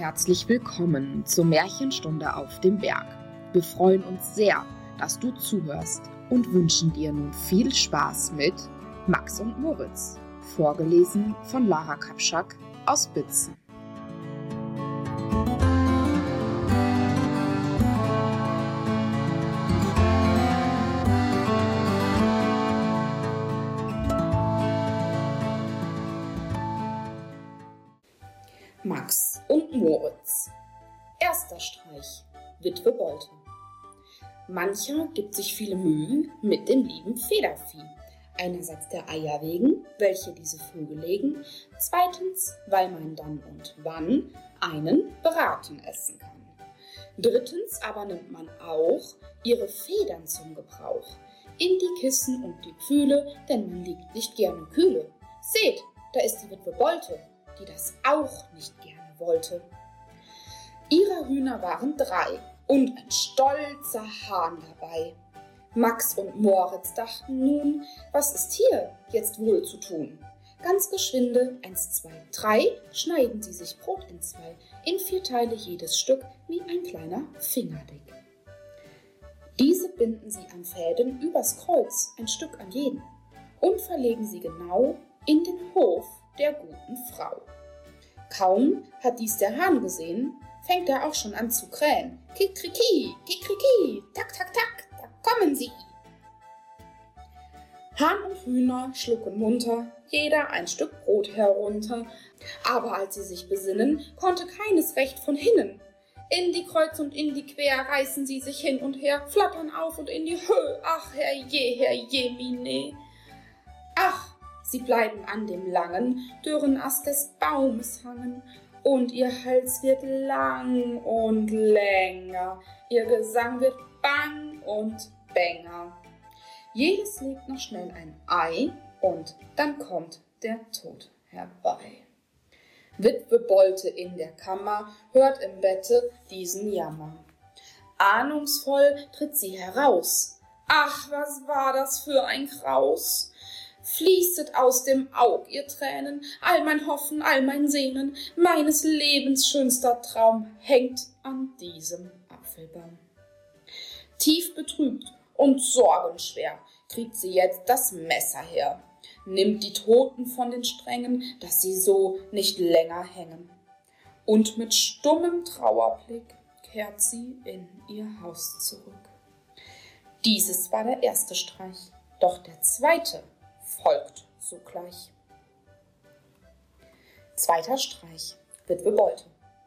herzlich willkommen zur Märchenstunde auf dem Berg. Wir freuen uns sehr, dass du zuhörst und wünschen dir nun viel Spaß mit Max und Moritz, vorgelesen von Lara Kapschak aus Bitzen. Max und Moritz. Erster Streich. Witwe Bolte. Mancher gibt sich viele Mühe mit dem lieben Federvieh. Einerseits der Eier wegen, welche diese Vögel legen. Zweitens, weil man dann und wann einen Braten essen kann. Drittens aber nimmt man auch ihre Federn zum Gebrauch. In die Kissen und die Pfühle, denn man liegt nicht gerne kühle. Seht, da ist die Witwe Bolte, die das auch nicht gerne wollte. Ihrer Hühner waren 3 und ein stolzer Hahn dabei. Max und Moritz dachten nun, was ist hier jetzt wohl zu tun? Ganz geschwinde, 1, 2, 3, schneiden sie sich Brot in 2, in 4 Teile jedes Stück, wie ein kleiner Finger dick. Diese binden sie an Fäden übers Kreuz, ein Stück an jeden, und verlegen sie genau in den Hof der guten Frau. Kaum hat dies der Hahn gesehen, fängt er auch schon an zu krähen. Kikriki, kikriki, tak, tak, tak, da kommen sie. Hahn und Hühner schlucken munter, jeder ein Stück Brot herunter. Aber als sie sich besinnen, konnte keines recht von hinnen. In die Kreuz und in die Quer reißen sie sich hin und her, flattern auf und in die Höhe. Ach, herrje, mine. Ach, sie bleiben an dem langen, dürren Ast des Baumes hangen, und ihr Hals wird lang und länger, ihr Gesang wird bang und bänger. Jedes legt noch schnell ein Ei, und dann kommt der Tod herbei. Witwe Bolte in der Kammer hört im Bette diesen Jammer. Ahnungsvoll tritt sie heraus. Ach, was war das für ein Graus! Fließet aus dem Aug ihr Tränen, all mein Hoffen, all mein Sehnen, meines Lebens schönster Traum hängt an diesem Apfelbaum. Tief betrübt und sorgenschwer kriegt sie jetzt das Messer her, nimmt die Toten von den Strängen, dass sie so nicht länger hängen. Und mit stummem Trauerblick kehrt sie in ihr Haus zurück. Dieses war der erste Streich, doch der zweite folgt sogleich. Zweiter Streich. Witwe Bolte.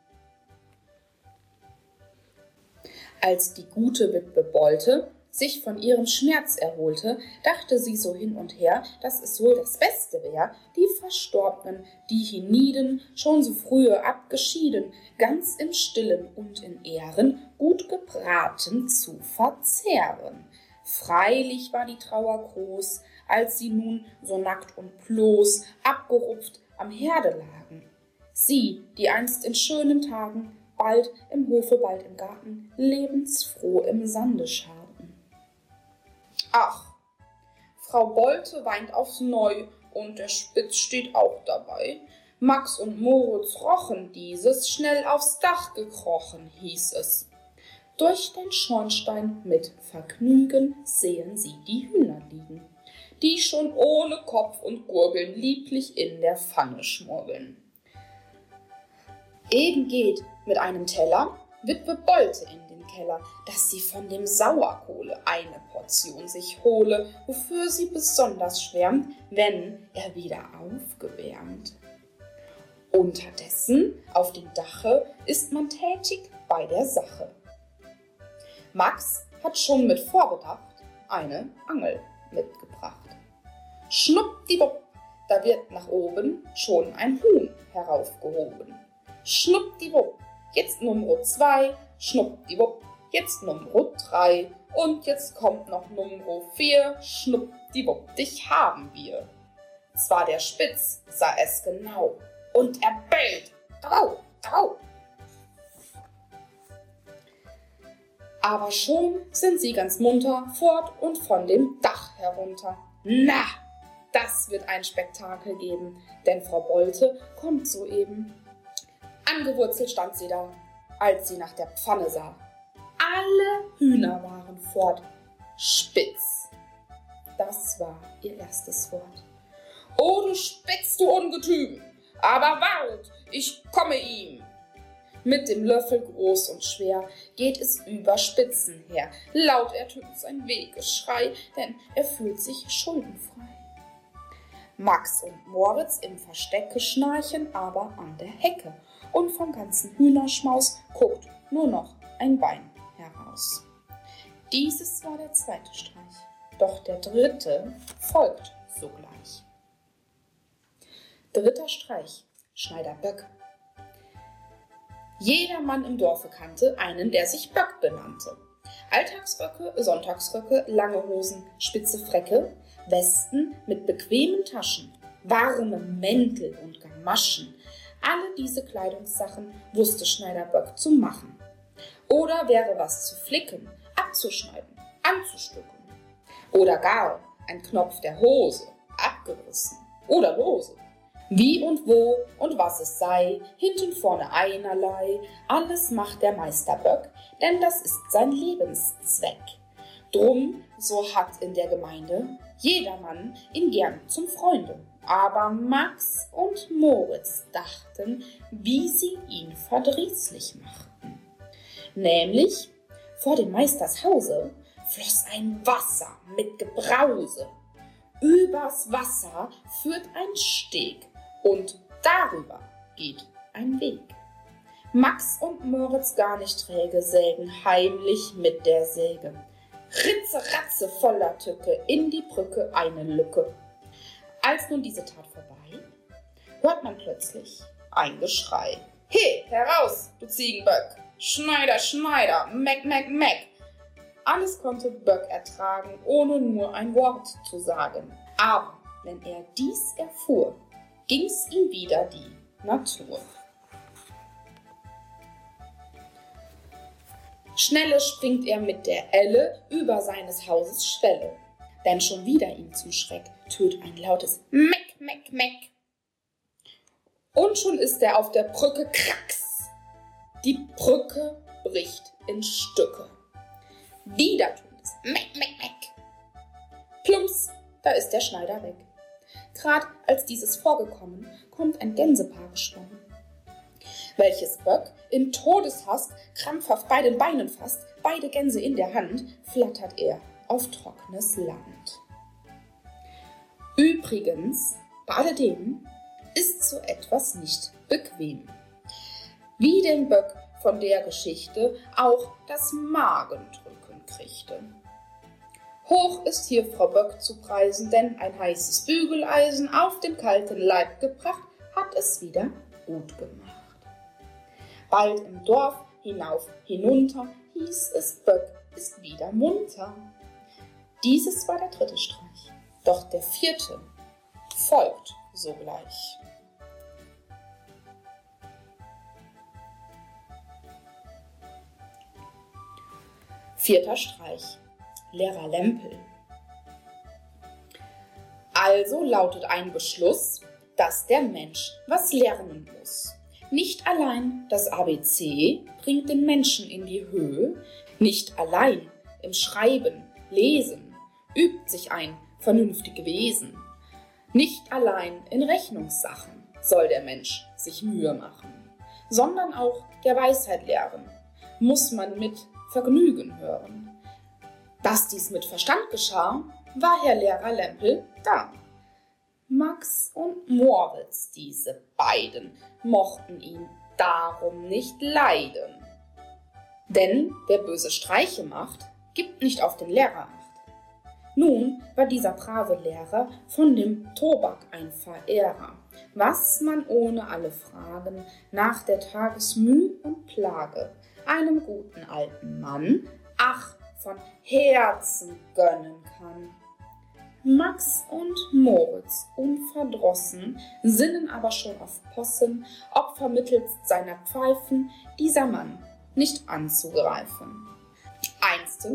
Als die gute Witwe Bolte sich von ihrem Schmerz erholte, dachte sie so hin und her, dass es wohl das Beste wär, die Verstorbenen, die hienieden, schon so frühe abgeschieden, ganz im Stillen und in Ehren, gut gebraten zu verzehren. Freilich war die Trauer groß, als sie nun so nackt und bloß, abgerupft am Herde lagen. Sie, die einst in schönen Tagen, bald im Hofe, bald im Garten, lebensfroh im Sande scharten. Ach, Frau Bolte weint aufs Neu, und der Spitz steht auch dabei. Max und Moritz rochen dieses, schnell aufs Dach gekrochen, hieß es. Durch den Schornstein mit Vergnügen sehen sie die Hühner liegen, die schon ohne Kopf und Gurgeln lieblich in der Pfanne schmurgeln. Eben geht mit einem Teller Witwe Bolte in den Keller, dass sie von dem Sauerkohle eine Portion sich hole, wofür sie besonders schwärmt, wenn er wieder aufgewärmt. Unterdessen auf dem Dache ist man tätig bei der Sache. Max hat schon mit vorgedacht eine Angel mitgebracht. Schnuppdiwupp, da wird nach oben schon ein Huhn heraufgehoben. Schnuppdiwupp, jetzt Nummer 2, schnuppdiwupp, jetzt Nummer 3 und jetzt kommt noch Nummer 4, schnuppdiwupp, dich haben wir. Zwar der Spitz sah es genau und er bellt, drau, drau. Aber schon sind sie ganz munter fort und von dem Dach herunter. Na, das wird ein Spektakel geben, denn Frau Bolte kommt soeben. Angewurzelt stand sie da, als sie nach der Pfanne sah. Alle Hühner waren fort. Spitz. Das war ihr erstes Wort. »O du Spitz, du Ungetüm! Aber wart, ich komme ihm!« Mit dem Löffel groß und schwer geht es über Spitzen her. Laut ertönt sein Wehgeschrei, denn er fühlt sich schuldenfrei. Max und Moritz im Verstecke schnarchen aber an der Hecke. Und vom ganzen Hühnerschmaus guckt nur noch ein Bein heraus. Dieses war der zweite Streich, doch der dritte folgt sogleich. Dritter Streich, Schneider Böck. Jeder Mann im Dorfe kannte einen, der sich Böck benannte. Alltagsröcke, Sonntagsröcke, lange Hosen, spitze Fräcke, Westen mit bequemen Taschen, warme Mäntel und Gamaschen. Alle diese Kleidungssachen wusste Schneider Böck zu machen. Oder wäre was zu flicken, abzuschneiden, anzustücken. Oder gar ein Knopf der Hose, abgerissen oder lose. Wie und wo und was es sei, hinten vorne einerlei, alles macht der Meister Böck, denn das ist sein Lebenszweck. Drum, so hat in der Gemeinde jedermann ihn gern zum Freunde. Aber Max und Moritz dachten, wie sie ihn verdrießlich machten. Nämlich, vor dem Meisters Hause floss ein Wasser mit Gebrause. Übers Wasser führt ein Steg und darüber geht ein Weg. Max und Moritz gar nicht träge sägen heimlich mit der Säge. Ritze, ratze, voller Tücke, in die Brücke eine Lücke. Als nun diese Tat vorbei, hört man plötzlich ein Geschrei. He, heraus, du Ziegenböck! Schneider, Schneider, Meck, Meck, Meck! Alles konnte Böck ertragen, ohne nur ein Wort zu sagen. Aber wenn er dies erfuhr, ging's ihm wieder die Natur. Schnelle springt er mit der Elle über seines Hauses Schwelle, denn schon wieder ihm zum Schreck tönt ein lautes Meck, Meck, Meck. Und schon ist er auf der Brücke, kracks. Die Brücke bricht in Stücke. Wieder tut es Meck, Meck, Meck. Plumps, da ist der Schneider weg. Grad als dieses vorgekommen, kommt ein Gänsepaar geschwommen, welches Böck in Todeshast krampfhaft bei den Beinen fasst, beide Gänse in der Hand, flattert er auf trockenes Land. Übrigens, bei alledem ist so etwas nicht bequem. Wie dem Böck von der Geschichte auch das Magendrücken kriegte. Hoch ist hier Frau Böck zu preisen, denn ein heißes Bügeleisen auf den kalten Leib gebracht, hat es wieder gut gemacht. Bald im Dorf hinauf, hinunter, hieß es, Böck ist wieder munter. Dieses war der dritte Streich, doch der vierte folgt sogleich. Vierter Streich, Lehrer Lempel. Also lautet ein Beschluss, dass der Mensch was lernen muss. Nicht allein das ABC bringt den Menschen in die Höhe, nicht allein im Schreiben, Lesen übt sich ein vernünftiges Wesen. Nicht allein in Rechnungssachen soll der Mensch sich Mühe machen, sondern auch der Weisheit lehren, muss man mit Vergnügen hören. Dass dies mit Verstand geschah, war Herr Lehrer Lempel da. Max und Moritz, diese beiden, mochten ihn darum nicht leiden. Denn wer böse Streiche macht, gibt nicht auf den Lehrer Acht. Nun war dieser brave Lehrer von dem Tobak ein Verehrer, was man ohne alle Fragen nach der Tagesmüh und Plage einem guten alten Mann, ach, von Herzen gönnen kann. Max und Moritz, unverdrossen, sinnen aber schon auf Possen, ob vermittelst seiner Pfeifen dieser Mann nicht anzugreifen. Einstens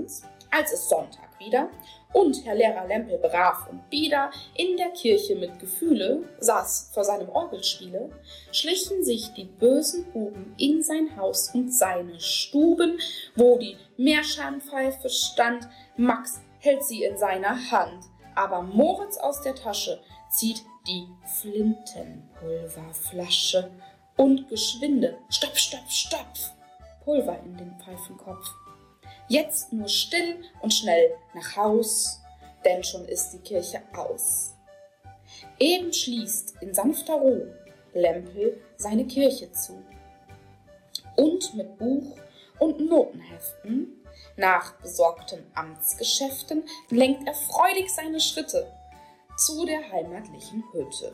Als es Sonntag wieder und Herr Lehrer Lempel brav und bieder in der Kirche mit Gefühle saß vor seinem Orgelspiele, schlichen sich die bösen Buben in sein Haus und seine Stuben, wo die Meerscheinpfeife stand. Max hält sie in seiner Hand, aber Moritz aus der Tasche zieht die Flintenpulverflasche und geschwinde, stopp, stopp, stopp, Pulver in den Pfeifenkopf. Jetzt nur still und schnell nach Haus, denn schon ist die Kirche aus. Eben schließt in sanfter Ruhe Lempel seine Kirche zu. Und mit Buch und Notenheften, nach besorgten Amtsgeschäften, lenkt er freudig seine Schritte zu der heimatlichen Hütte.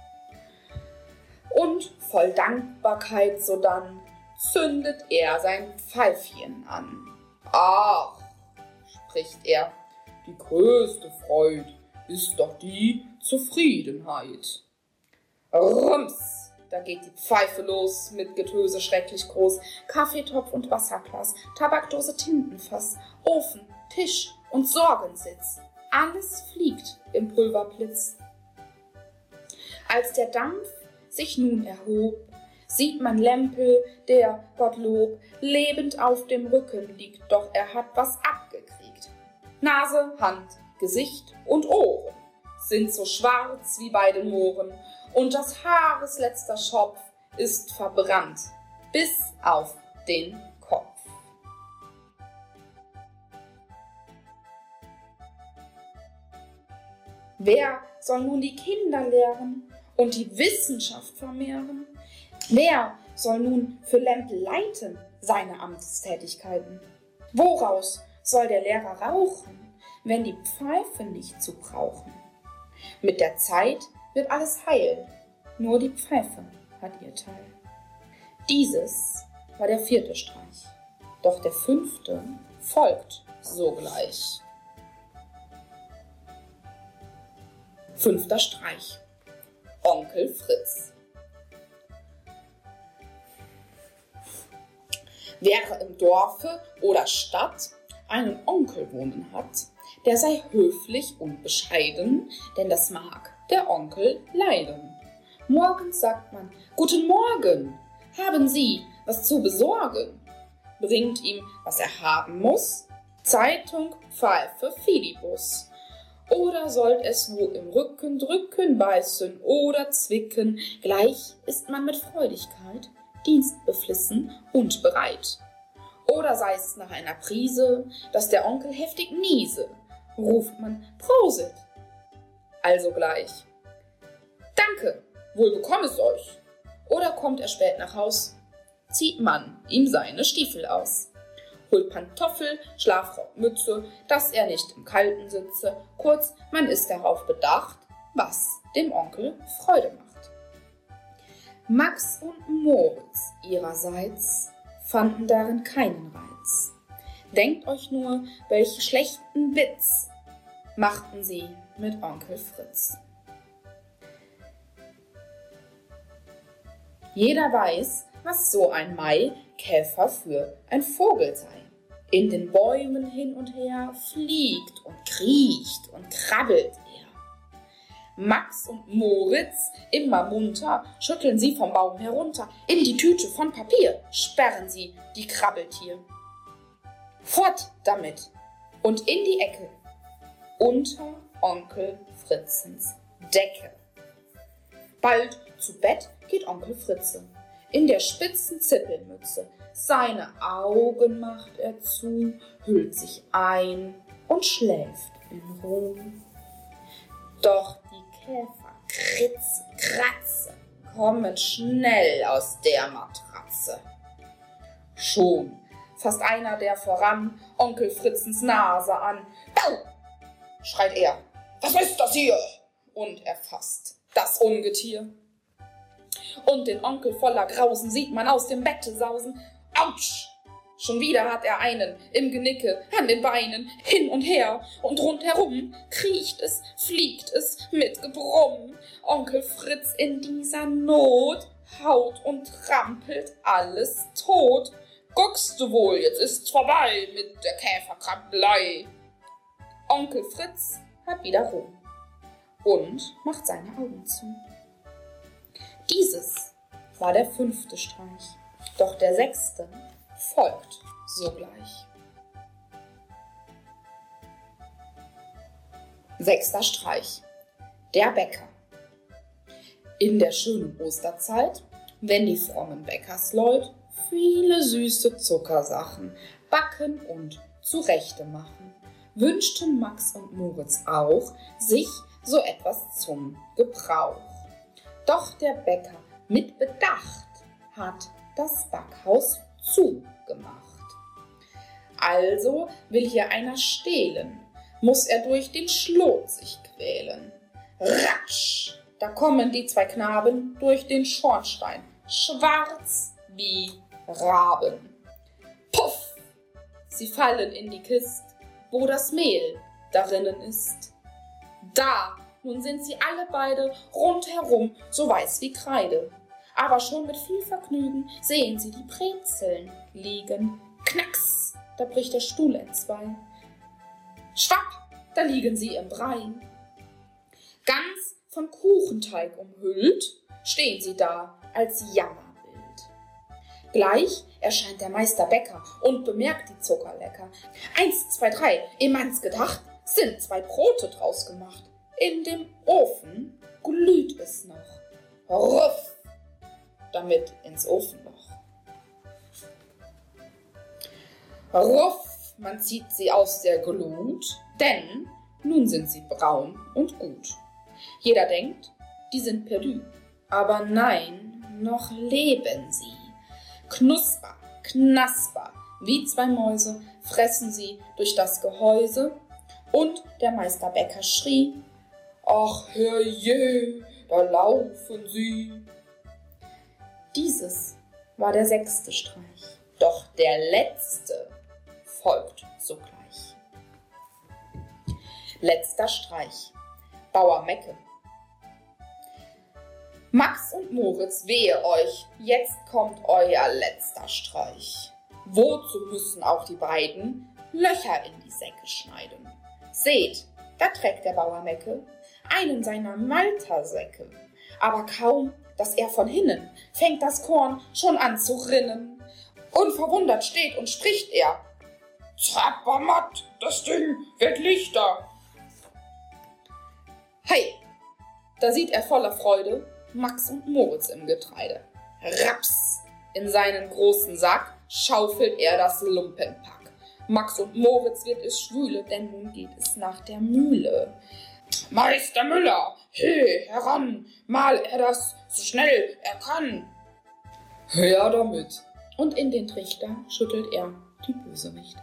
Und voll Dankbarkeit sodann zündet er sein Pfeifchen an. Ach, spricht er, die größte Freud ist doch die Zufriedenheit. Rums, da geht die Pfeife los mit Getöse schrecklich groß, Kaffeetopf und Wasserglas, Tabakdose, Tintenfass, Ofen, Tisch und Sorgensitz. Alles fliegt im Pulverblitz. Als der Dampf sich nun erhob, sieht man Lempel, der, Gottlob, lebend auf dem Rücken liegt, doch er hat was abgekriegt. Nase, Hand, Gesicht und Ohren sind so schwarz wie bei den Mohren, und das Haares letzter Schopf ist verbrannt, bis auf den Kopf. Wer soll nun die Kinder lehren und die Wissenschaft vermehren? Wer soll nun für Lempel leiten seine Amtstätigkeiten? Woraus soll der Lehrer rauchen, wenn die Pfeife nicht zu brauchen? Mit der Zeit wird alles heil, nur die Pfeife hat ihr Teil. Dieses war der 4. Streich, doch der 5. folgt sogleich. 5. Streich. Onkel Fritz. Wer im Dorfe oder Stadt einen Onkel wohnen hat, der sei höflich und bescheiden, denn das mag der Onkel leiden. Morgens sagt man, Guten Morgen, haben Sie was zu besorgen? Bringt ihm, was er haben muss, Zeitung, Pfeife, Fidibus. Oder sollt es nur im Rücken drücken, beißen oder zwicken, gleich ist man mit Freudigkeit dienstbeflissen und bereit. Oder sei es nach einer Prise, dass der Onkel heftig niese, ruft man Prosit. Also gleich. Danke, wohl bekomm es euch. Oder kommt er spät nach Haus, zieht man ihm seine Stiefel aus. Holt Pantoffel, Schlafrock, Mütze, dass er nicht im Kalten sitze. Kurz, man ist darauf bedacht, was dem Onkel Freude macht. Max und Moritz ihrerseits fanden darin keinen Reiz. Denkt euch nur, welche schlechten Witz machten sie mit Onkel Fritz. Jeder weiß, was so ein Maikäfer für ein Vogel sei. In den Bäumen hin und her fliegt und kriecht und krabbelt er. Max und Moritz, immer munter, schütteln sie vom Baum herunter. In die Tüte von Papier sperren sie die Krabbeltier. Fort damit und in die Ecke, unter Onkel Fritzens Decke. Bald zu Bett geht Onkel Fritze, in der spitzen Zippelmütze. Seine Augen macht er zu, hüllt sich ein und schläft in Ruhe. Doch die Käfer kritze, kratze, kommen schnell aus der Matratze. Schon fasst einer der voran Onkel Fritzens Nase an. Au! Schreit er, was ist das hier? Und er fasst das Ungetier. Und den Onkel voller Grausen sieht man aus dem Bette sausen. Autsch! Schon wieder hat er einen im Genicke, an den Beinen, hin und her und rundherum kriecht es, fliegt es mit Gebrumm. Onkel Fritz in dieser Not haut und trampelt alles tot. Guckst du wohl, jetzt ist's vorbei mit der Käferkrabbelei. Onkel Fritz hat wieder Ruhe und macht seine Augen zu. Dieses war der 5. Streich, doch der 6. folgt sogleich. 6. Streich. Der Bäcker. In der schönen Osterzeit, wenn die frommen Bäckersleut viele süße Zuckersachen backen und zurechte machen, wünschten Max und Moritz auch sich so etwas zum Gebrauch. Doch der Bäcker mit Bedacht hat das Backhaus zugemacht. Also will hier einer stehlen, muss er durch den Schlot sich quälen. Ratsch, da kommen die 2 Knaben durch den Schornstein, schwarz wie Raben. Puff, sie fallen in die Kist, wo das Mehl darinnen ist. Da, nun sind sie alle beide rundherum so weiß wie Kreide. Aber schon mit viel Vergnügen sehen sie die Brezeln liegen. Knacks, da bricht der Stuhl entzwei. Schwapp, da liegen sie im Brei. Ganz von Kuchenteig umhüllt, stehen sie da als Jammerbild. Gleich erscheint der Meister Bäcker und bemerkt die Zuckerlecker. 1, 2, 3, im Manns gedacht, sind 2 Brote draus gemacht. In dem Ofen glüht es noch. Ruff, damit ins Ofenloch. Ruff, man zieht sie aus der Glut, denn nun sind sie braun und gut. Jeder denkt, die sind perdu, aber nein, noch leben sie. Knusper, knasper, wie 2 Mäuse fressen sie durch das Gehäuse, und der Meister Bäcker schrie, ach herrje, da laufen sie. Dieses war der 6. Streich, doch der letzte folgt sogleich. Letzter Streich. Bauer Mecke. Max und Moritz, wehe euch, jetzt kommt euer letzter Streich. Wozu müssen auch die beiden Löcher in die Säcke schneiden? Seht, da trägt der Bauer Mecke einen seiner Maltersäcke. Aber kaum, dass er von hinnen, fängt das Korn schon an zu rinnen. Unverwundert steht und spricht er, Zappermatt, das Ding wird lichter. Hey, da sieht er voller Freude Max und Moritz im Getreide. Raps, in seinen großen Sack schaufelt er das Lumpenpack. Max und Moritz wird es schwüle, denn nun geht es nach der Mühle. Meister Müller, he, heran, mal er das so schnell er kann. Her damit. Und in den Trichter schüttelt er die Bösewichter.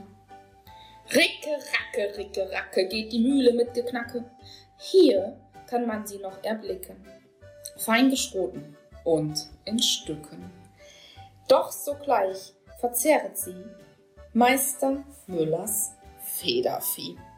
Ricke, racke, geht die Mühle mit Geknacke. Hier kann man sie noch erblicken, fein geschroten und in Stücken. Doch sogleich verzehret sie Meister Müllers Federvieh.